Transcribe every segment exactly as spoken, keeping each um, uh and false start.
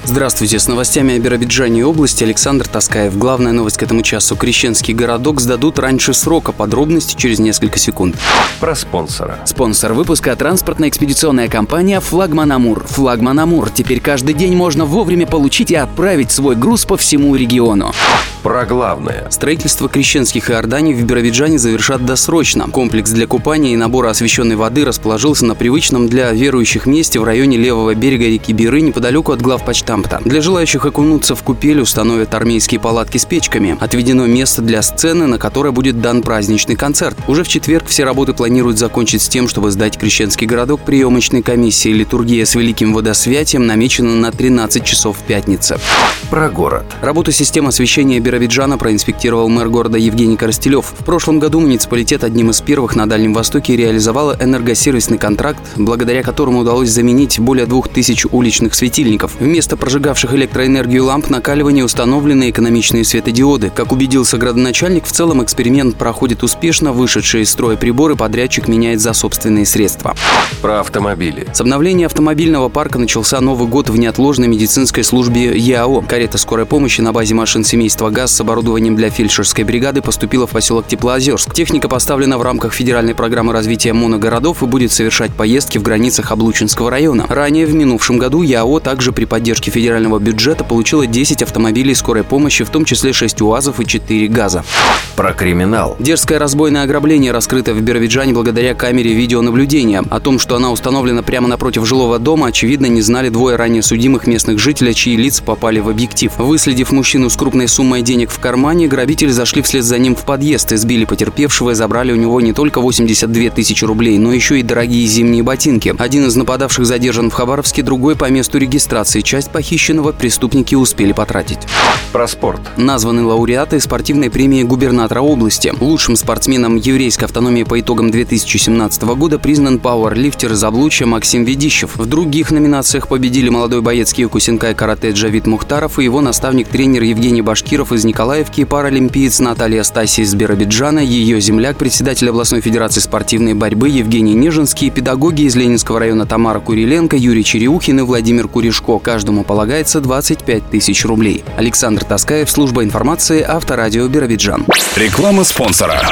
Здравствуйте, с новостями о Биробиджане и области Александр Таскаев. Главная новость к этому часу. Крещенский городок сдадут раньше срока. Подробности через несколько секунд. Про спонсора. Спонсор выпуска – транспортно-экспедиционная компания «Флагман Амур». «Флагман Амур». Теперь каждый день можно вовремя получить и отправить свой груз по всему региону. Про главное. Строительство крещенских иорданий в Биробиджане завершат досрочно. Комплекс для купания и набора освященной воды расположился на привычном для верующих месте в районе левого берега реки Биры, неподалеку от главпочтамта. Для желающих окунуться в купель установят армейские палатки с печками. Отведено место для сцены, на которой будет дан праздничный концерт. Уже в четверг все работы планируют закончить с тем, чтобы сдать крещенский городок приемочной комиссии. Литургия с Великим Водосвятием намечена на тринадцать часов в пятницу. Про город. Работу систем освещения Биробиджана проинспектировал мэр города Евгений Коростелев. В прошлом году муниципалитет одним из первых на Дальнем Востоке реализовал энергосервисный контракт, благодаря которому удалось заменить более двух тысяч уличных светильников. Вместо прожигавших электроэнергию ламп накаливания установлены экономичные светодиоды. Как убедился градоначальник, в целом эксперимент проходит успешно. Вышедшие из строя приборы подрядчик меняет за собственные средства. Про автомобили. С обновления автомобильного парка начался Новый год в неотложной медицинской службе ЕАО. Карета скорой помощи на базе машин семейства ГАЗ с оборудованием для фельдшерской бригады поступила в поселок Теплоозерск. Техника поставлена в рамках федеральной программы развития моногородов и будет совершать поездки в границах Облучинского района. Ранее в минувшем году ЕАО также при поддержке федерального бюджета получила десять автомобилей скорой помощи, в том числе шесть УАЗов и четыре ГАЗа. Про криминал. Дерзкое разбойное ограбление раскрыто в Биробиджане благодаря камере видеонаблюдения. О том, что она установлена прямо напротив жилого дома, очевидно, не знали двое ранее судимых местных жителей, чьи лица попали в объектив. Выследив мужчину с крупной суммой денег в кармане, грабители зашли вслед за ним в подъезд, избили потерпевшего и забрали у него не только восемьдесят две тысячи рублей, но еще и дорогие зимние ботинки. Один из нападавших задержан в Хабаровске, другой по месту регистрации. Часть похищенного преступники успели потратить. Про спорт. Названы лауреаты спортивной премии губернатора области. Лучшим спортсменом еврейской автономии по итогам две тысячи семнадцатого года признан пауэрлифтер из Облучья Максим Ведищев. В других номинациях победили молодой боец киокусинкай карате Джавид Мухтаров и его наставник-тренер Евгений Башкиров из Николаевки, паралимпиец Наталья Стаси из Биробиджана, ее земляк, председатель областной федерации спортивной борьбы Евгений Нежинский, педагоги из Ленинского района Тамара Куриленко, Юрий Череухин и Владимир Куришко. Каждому полагается двадцать пять тысяч рублей. Александр Таскаев, служба информации, Авторадио Биробиджан. Реклама спонсора.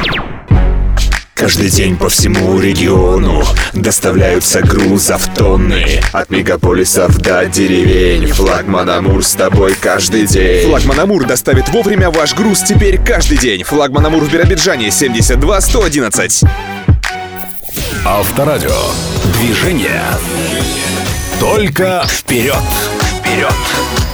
Каждый день по всему региону доставляются грузов тонны. От мегаполисов до деревень. Флагман Амур с тобой каждый день. Флагман Амур доставит вовремя ваш груз теперь каждый день. Флагман Амур в Биробиджане, семьдесят два сто одиннадцать. Авторадио. Движение. Только вперед. Вперед.